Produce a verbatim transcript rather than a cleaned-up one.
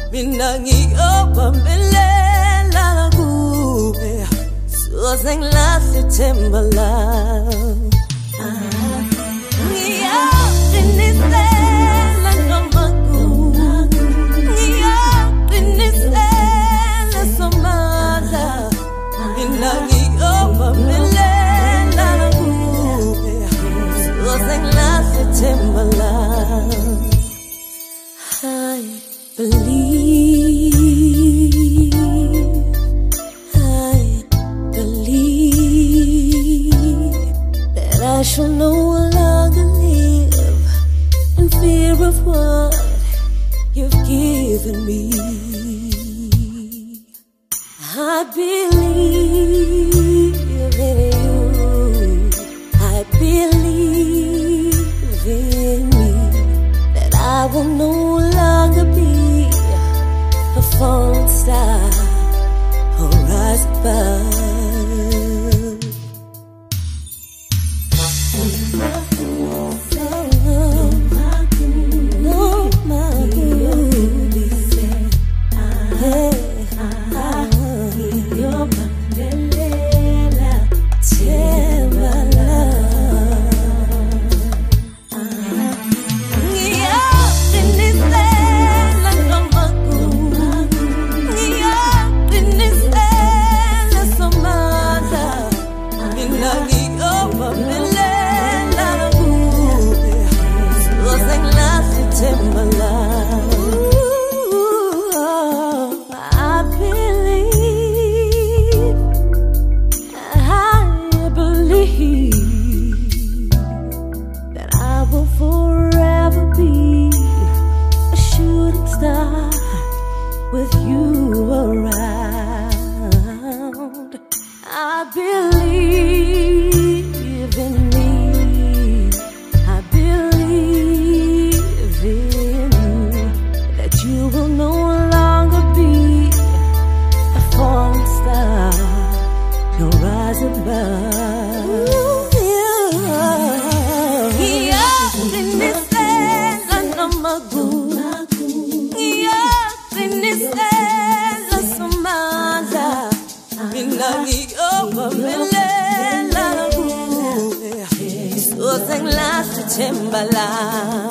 minangi opambelela kuwe soze ngilahle ithemba lami ngiyaqinisela noma ngiyaqinisela somandla minangi opambelela kuwe soze ngilahle ithemba lami. I believe, I believe that I shall no longer live in fear of what you've given me. I believe in you, I believe in me, that I will no longer be a falling star or rise above. No, my good, you're my Lela, with you around. I believe in me, I believe in you, that you will no longer be a falling star, no rise above. Minangi opambelela kuwe soze ngilahle ithemba lami.